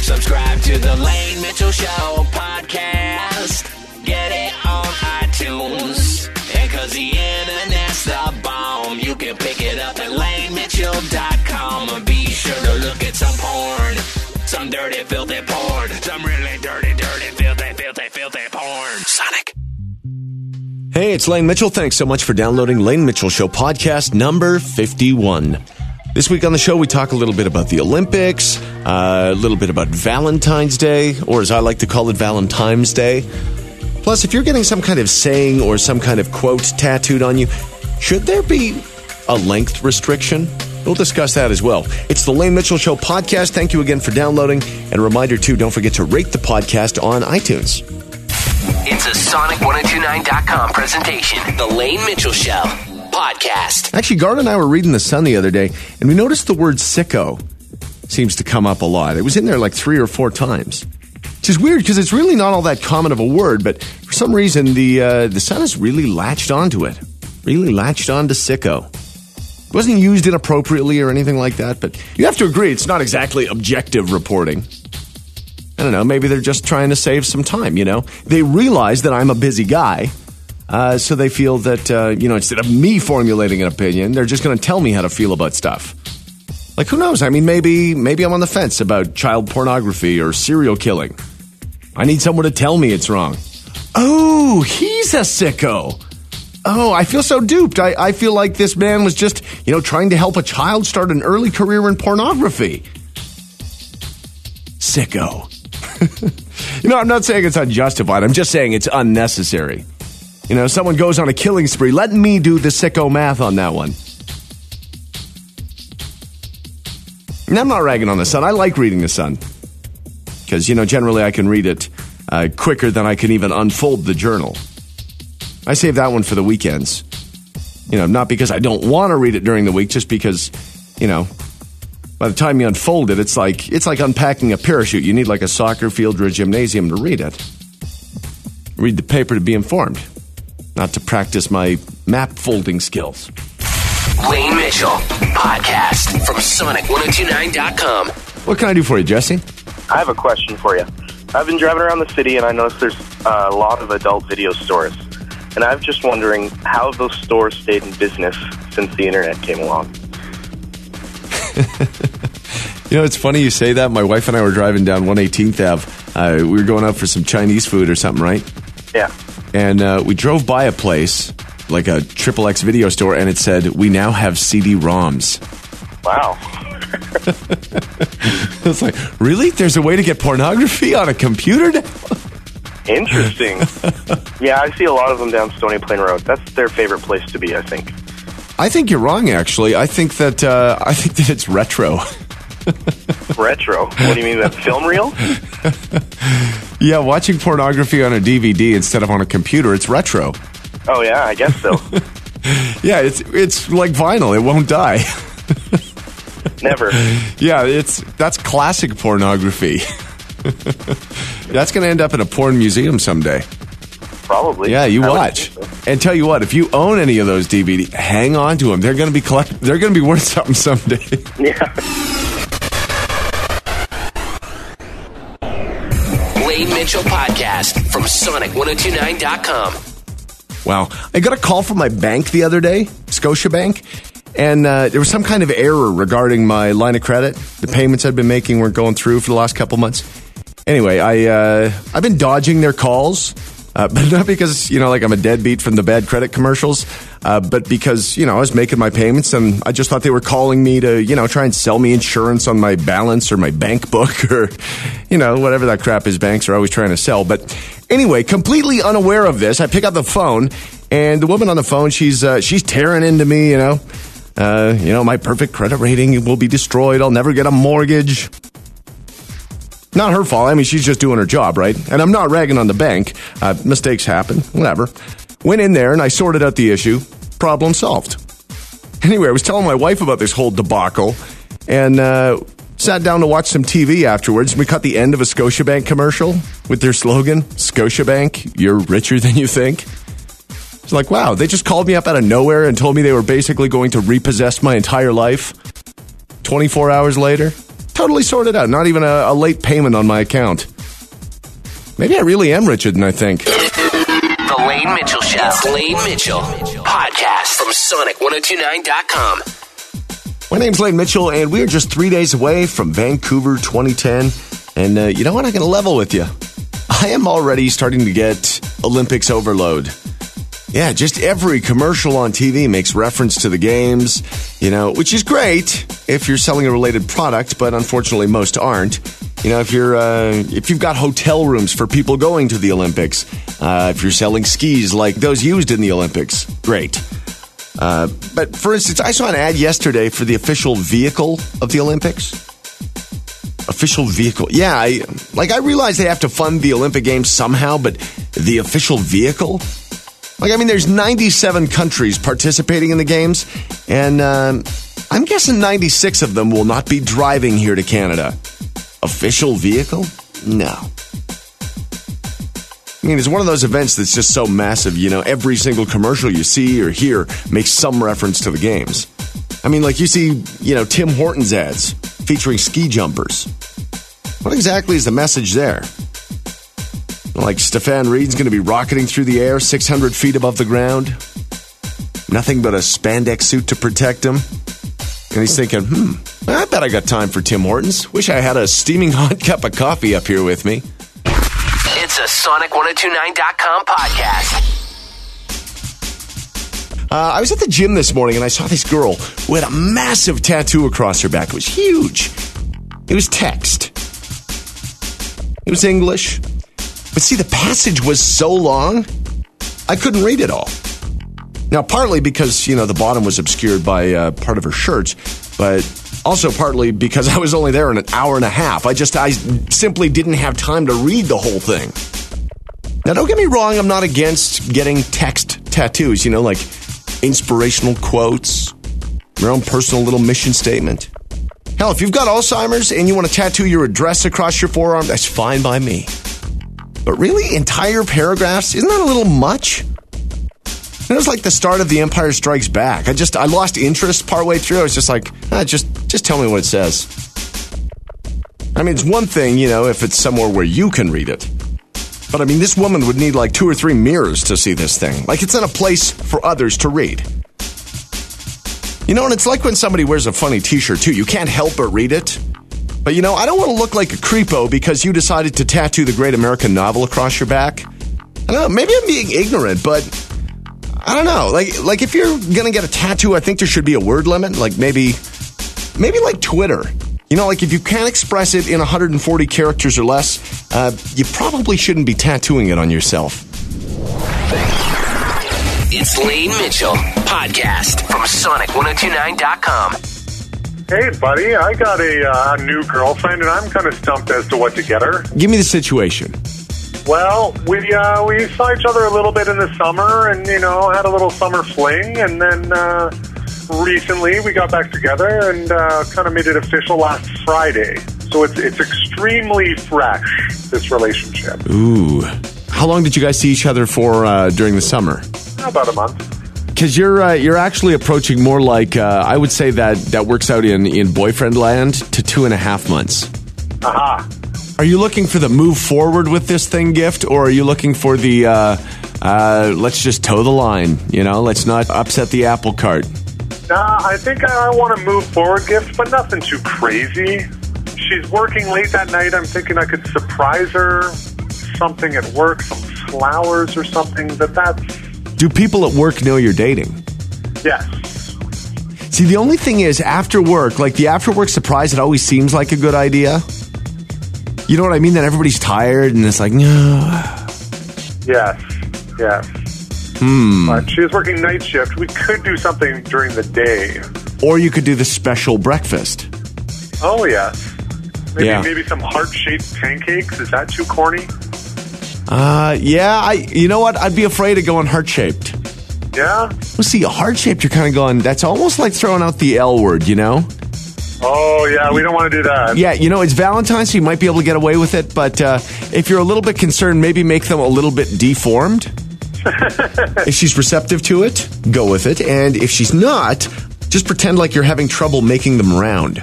Subscribe to the Lane Mitchell Show podcast. Get it on iTunes. And cause the internet's the bomb, you can pick it up at lanemitchell.com. And be sure to look at some porn. Some dirty, filthy porn. Some really dirty, filthy porn. Sonic. Hey, it's Lane Mitchell. Thanks so much for downloading Lane Mitchell Show podcast number 51. This week on the show, we talk a little bit about the Olympics, a little bit about Valentine's Day, or as I like to call it, Valentine's Day. Plus, if you're getting some kind of saying or some kind of quote tattooed on you, should there be a length restriction? We'll discuss that as well. It's the Lane Mitchell Show podcast. Thank you again for downloading. And a reminder, too, don't forget to rate the podcast on iTunes. It's a Sonic1029.com presentation. The Lane Mitchell Show podcast. Actually, Garda and I were reading The Sun the other day, and we noticed the word sicko seems to come up a lot. It was in there like 3 or 4 times. Which is weird because it's really not all that common of a word, but for some reason the Sun has really latched onto it. Really latched onto sicko. It wasn't used inappropriately or anything like that, but you have to agree it's not exactly objective reporting. I don't know, maybe they're just trying to save some time, you know? They realize that I'm a busy guy, so they feel that, instead of me formulating an opinion, they're just going to tell me how to feel about stuff. Like, who knows? I mean, maybe I'm on the fence about child pornography or serial killing. I need someone to tell me it's wrong. Oh, he's a sicko. Oh, I feel so duped. I feel like this man was just, trying to help a child start an early career in pornography. Sicko. I'm not saying it's unjustified. I'm just saying it's unnecessary. Someone goes on a killing spree. Let me do the sicko math on that one. And I'm not ragging on The Sun. I like reading The Sun. Because, generally I can read it quicker than I can even unfold the journal. I save that one for the weekends. Not because I don't want to read it during the week, just because, by the time you unfold it, it's like unpacking a parachute. You need like a soccer field or a gymnasium to read it. Read the paper to be informed, not to practice my map folding skills. Lane Mitchell podcast from Sonic1029.com. What can I do for you, Jesse? I have a question for you. I've been driving around the city and I noticed there's a lot of adult video stores. And I'm just wondering how have those stores stayed in business since the internet came along? It's funny you say that. My wife and I were driving down 118th Ave. We were going out for some Chinese food or something, right? Yeah. And we drove by a place, like a XXX video store, and it said, "We now have CD-ROMs." Wow. It's like, really? There's a way to get pornography on a computer now? Interesting. Yeah, I see a lot of them down Stony Plain Road. That's their favorite place to be, I think. I think you're wrong, actually. I think that it's retro. Retro? What do you mean, that film reel? Yeah, watching pornography on a DVD instead of on a computer, it's retro. Oh, yeah, I guess so. Yeah, it's like vinyl. It won't die. Never. Yeah, that's classic pornography. That's going to end up in a porn museum someday. Probably. Yeah, you watch. So. And tell you what, if you own any of those DVDs, hang on to them. They're going to be worth something someday. Yeah. Lane Mitchell podcast from Sonic1029.com. Wow. I got a call from my bank the other day, Scotiabank, and there was some kind of error regarding my line of credit. The payments I'd been making weren't going through for the last couple months. Anyway, I've been dodging their calls, but not because, like I'm a deadbeat from the bad credit commercials, but because, I was making my payments and I just thought they were calling me to, try and sell me insurance on my balance or my bank book or, whatever that crap is banks are always trying to sell. But anyway, completely unaware of this, I pick up the phone and the woman on the phone, she's tearing into me, my perfect credit rating will be destroyed. I'll never get a mortgage. Not her fault. I mean, she's just doing her job, right? And I'm not ragging on the bank. Mistakes happen. Whatever. Went in there and I sorted out the issue. Problem solved. Anyway, I was telling my wife about this whole debacle and sat down to watch some TV afterwards. We caught the end of a Scotiabank commercial with their slogan, Scotiabank, you're richer than you think. It's like, wow, they just called me up out of nowhere and told me they were basically going to repossess my entire life. 24 hours later, Totally sorted out. Not even a late payment on my account. Maybe I really am richer than I think. The Lane Mitchell Show. It's Lane Mitchell. Podcast from Sonic1029.com. My name's Lane Mitchell, and we are just 3 days away from Vancouver 2010. And you know what? I'm going to level with you. I am already starting to get Olympics overload. Yeah, just every commercial on TV makes reference to the games, which is great if you're selling a related product, but unfortunately most aren't. If you've got hotel rooms for people going to the Olympics, if you're selling skis like those used in the Olympics, great. But for instance, I saw an ad yesterday for the official vehicle of the Olympics. Official vehicle. Yeah, I realize they have to fund the Olympic Games somehow, but the official vehicle? There's 97 countries participating in the games, and I'm guessing 96 of them will not be driving here to Canada. Official vehicle? No. It's one of those events that's just so massive, every single commercial you see or hear makes some reference to the games. You see, Tim Hortons ads featuring ski jumpers. What exactly is the message there? Like Stefan Reed's going to be rocketing through the air 600 feet above the ground. Nothing but a spandex suit to protect him. And he's thinking, I bet I got time for Tim Hortons. Wish I had a steaming hot cup of coffee up here with me. It's a Sonic1029.com podcast. I was at the gym this morning and I saw this girl who had a massive tattoo across her back. It was huge. It was text. It was English. But see, the passage was so long, I couldn't read it all. Now, partly because, the bottom was obscured by part of her shirt, but also partly because I was only there in an hour and a half. I simply didn't have time to read the whole thing. Now, don't get me wrong, I'm not against getting text tattoos, like inspirational quotes, your own personal little mission statement. Hell, if you've got Alzheimer's and you want to tattoo your address across your forearm, that's fine by me. But really, entire paragraphs, isn't that a little much? It was like the start of The Empire Strikes Back. I lost interest partway through. I was just like, just tell me what it says. It's one thing, if it's somewhere where you can read it. But this woman would need like 2 or 3 mirrors to see this thing. Like it's in a place for others to read. And it's like when somebody wears a funny t-shirt too. You can't help but read it. But I don't want to look like a creepo because you decided to tattoo the great American novel across your back. I don't know, maybe I'm being ignorant, but I don't know. Like if you're going to get a tattoo, I think there should be a word limit. Like maybe like Twitter. Like if you can't express it in 140 characters or less, you probably shouldn't be tattooing it on yourself. It's Lane Mitchell, podcast from Sonic1029.com. Hey, buddy, I got a new girlfriend, and I'm kind of stumped as to what to get her. Give me the situation. Well, we saw each other a little bit in the summer and, had a little summer fling, and then recently we got back together and kind of made it official last Friday. So it's extremely fresh, this relationship. Ooh. How long did you guys see each other for during the summer? About a month. Because you're actually approaching more like, I would say that works out in boyfriend land to 2.5 months. Aha. Are you looking for the move forward with this thing gift, or are you looking for the, let's just toe the line, let's not upset the apple cart? Nah, I think I want a move forward gift, but nothing too crazy. She's working late that night. I'm thinking I could surprise her, something at work, some flowers or something, that's... Do people at work know you're dating? Yes. See, the only thing is, after work, like the after-work surprise, it always seems like a good idea. You know what I mean? That everybody's tired, and it's like, no. Yes. But she is working night shift. We could do something during the day. Or you could do the special breakfast. Oh, yes. Maybe some heart-shaped pancakes. Is that too corny? Yeah, you know what? I'd be afraid of going heart-shaped. Yeah? Well, see, heart-shaped, you're kind of going, that's almost like throwing out the L word, Oh, yeah, we don't want to do that. Yeah, it's Valentine's, so you might be able to get away with it, but if you're a little bit concerned, maybe make them a little bit deformed. If she's receptive to it, go with it, and if she's not, Just pretend like you're having trouble making them round.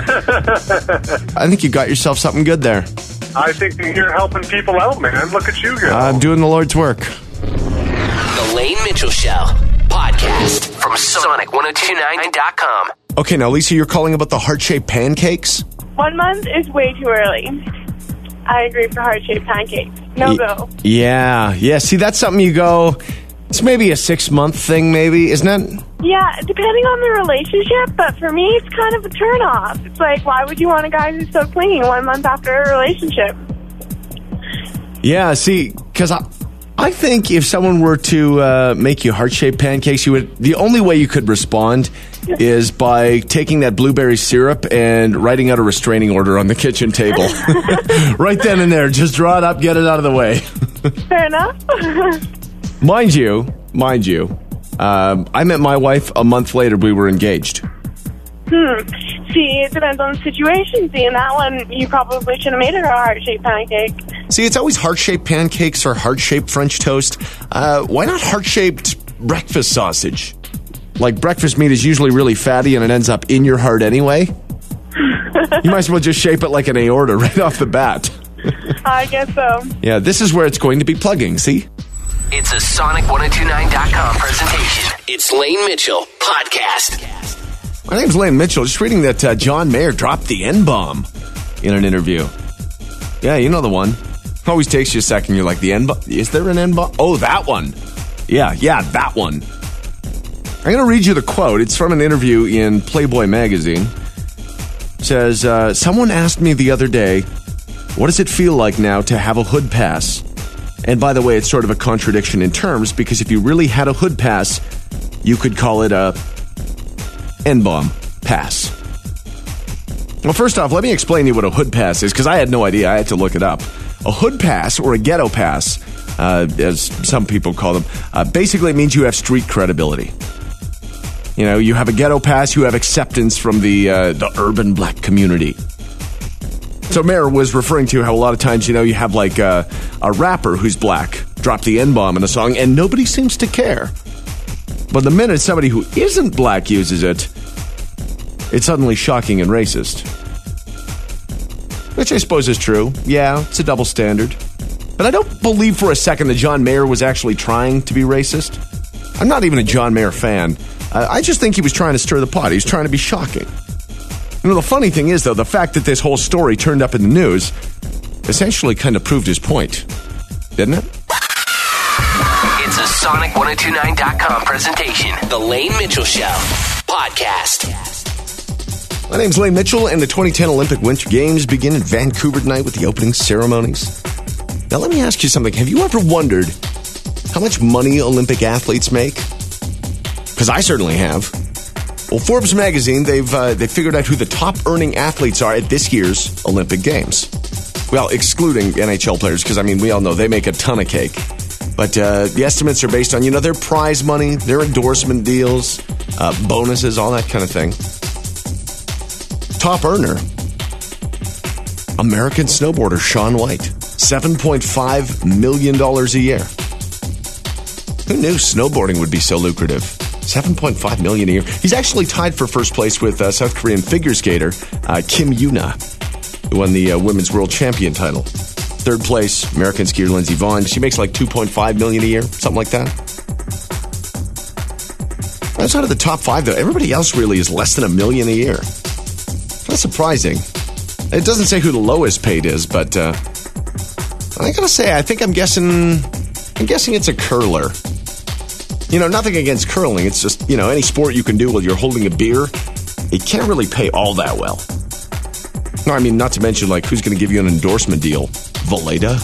I think you got yourself something good there. I think you're helping people out, man. Look at you go. I'm doing the Lord's work. The Lane Mitchell Show podcast from Sonic1029.com. Okay, now, Lisa, you're calling about the heart-shaped pancakes? 1 month is way too early. I agree for heart-shaped pancakes. No go. Yeah. See, that's something you go, it's maybe a 6-month thing, maybe, isn't it? Yeah, depending on the relationship, but for me, it's kind of a turn-off. It's like, why would you want a guy who's so clingy 1 month after a relationship? Yeah, see, because I think if someone were to make you heart-shaped pancakes, the only way you could respond is by taking that blueberry syrup and writing out a restraining order on the kitchen table. Right then and there. Just draw it up, get it out of the way. Fair enough. Mind you, I met my wife a month later. We were engaged. See, it depends on the situation. See, in that one, you probably should have made her a heart-shaped pancake. See, it's always heart-shaped pancakes or heart-shaped French toast. Why not heart-shaped breakfast sausage? Like, breakfast meat is usually really fatty and it ends up in your heart anyway. You might as well just shape it like an aorta right off the bat. I guess so. Yeah, this is where it's going to be plugging, see? It's a Sonic1029.com presentation. It's Lane Mitchell Podcast. My name's Lane Mitchell. Just reading that John Mayer dropped the N-bomb in an interview. Yeah, you know the one. Always takes you a second. You're like, the N-bomb? Is there an N-bomb? Oh, that one. Yeah, that one. I'm going to read you the quote. It's from an interview in Playboy magazine. It says, someone asked me the other day, what does it feel like now to have a hood pass? And by the way, it's sort of a contradiction in terms, because if you really had a hood pass, you could call it a N-bomb pass. Well, first off, let me explain to you what a hood pass is, because I had no idea. I had to look it up. A hood pass, or a ghetto pass, as some people call them, basically means you have street credibility. You know, you have a ghetto pass, you have acceptance from the urban black community. So Mayer was referring to how a lot of times, you know, you have like a rapper who's black drop the N-bomb in a song and nobody seems to care. But the minute somebody who isn't black uses it, it's suddenly shocking and racist. Which I suppose is true. Yeah, it's a double standard. But I don't believe for a second that John Mayer was actually trying to be racist. I'm not even a John Mayer fan. I just think he was trying to stir the pot. He was trying to be shocking. You know, the funny thing is, though, the fact that this whole story turned up in the news essentially kind of proved his point, didn't it? It's a Sonic1029.com presentation. The Lane Mitchell Show Podcast. My name's Lane Mitchell, and the 2010 Olympic Winter Games begin in Vancouver tonight with the opening ceremonies. Now, let me ask you something. Have you ever wondered how much money Olympic athletes make? Because I certainly have. Well, Forbes magazine, they figured out who the top earning athletes are at this year's Olympic Games. Well, excluding NHL players, because, I mean, we all know they make a ton of cake. But the estimates are based on, you know, their prize money, their endorsement deals, bonuses, all that kind of thing. Top earner, American snowboarder Shaun White, $7.5 million a year. Who knew snowboarding would be so lucrative? $7.5 million a year. He's actually tied for first place with South Korean figure skater Kim Yuna, who won the Women's World Champion title. Third place, American skier Lindsey Vonn. She makes like $2.5 million a year, something like that. Outside of the top five, though, everybody else really is less than $1 million a year. That's surprising. It doesn't say who the lowest paid is, but I gotta say, I think I'm guessing it's a curler. You know, nothing against curling. It's just, you know, any sport you can do while you're holding a beer, it can't really pay all that well. No, I mean, not to mention, like, who's going to give you an endorsement deal? Veleda?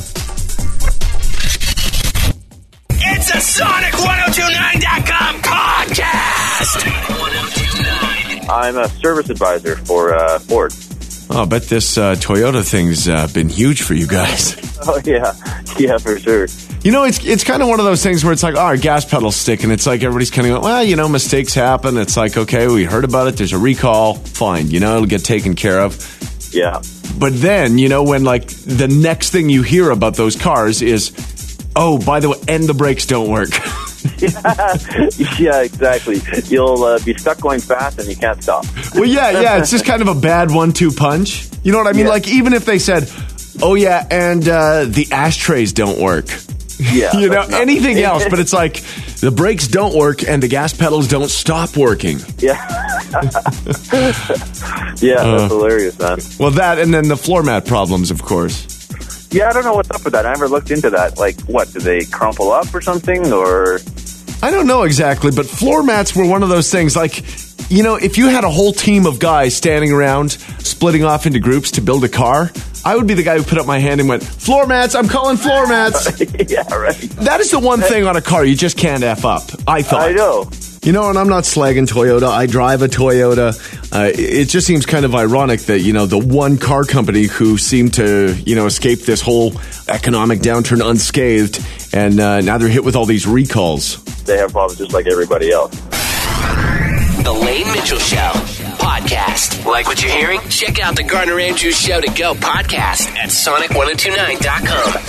It's a Sonic1029.com podcast. I'm a service advisor for Ford. Oh, I bet this Toyota thing's been huge for you guys. Oh, yeah, for sure. You know, it's kind of one of those things where it's like, oh, our gas pedal's sticking. It's like everybody's kind of going, well, you know, mistakes happen. It's like, okay, we heard about it. There's a recall. Fine. You know, it'll get taken care of. Yeah. But then, you know, when like the next thing you hear about those cars is, oh, by the way, and the brakes don't work. Yeah, exactly. You'll be stuck going fast and you can't stop. Well, yeah, it's just kind of a bad 1-2 punch. You know what I mean? Yeah. Like, even if they said, oh, yeah, and the ashtrays don't work. Yeah. You know, anything else, but it's like the brakes don't work and the gas pedals don't stop working. Yeah. Yeah, that's hilarious, man. Well, that and then the floor mat problems, of course. Yeah, I don't know what's up with that. I never looked into that. Like, what, do they crumple up or something, or... I don't know exactly, but floor mats were one of those things like, you know, if you had a whole team of guys standing around, splitting off into groups to build a car, I would be the guy who put up my hand and went, floor mats, I'm calling floor mats. Yeah, right. That is the one thing on a car you just can't F up, I thought. I know. You know, and I'm not slagging Toyota. I drive a Toyota. It just seems kind of ironic that, you know, the one car company who seemed to, you know, escape this whole economic downturn unscathed, and now they're hit with all these recalls. They have problems just like everybody else. The Lane Mitchell Show podcast. Like what you're hearing? Check out the Gardner Andrews Show to Go podcast at Sonic1029.com.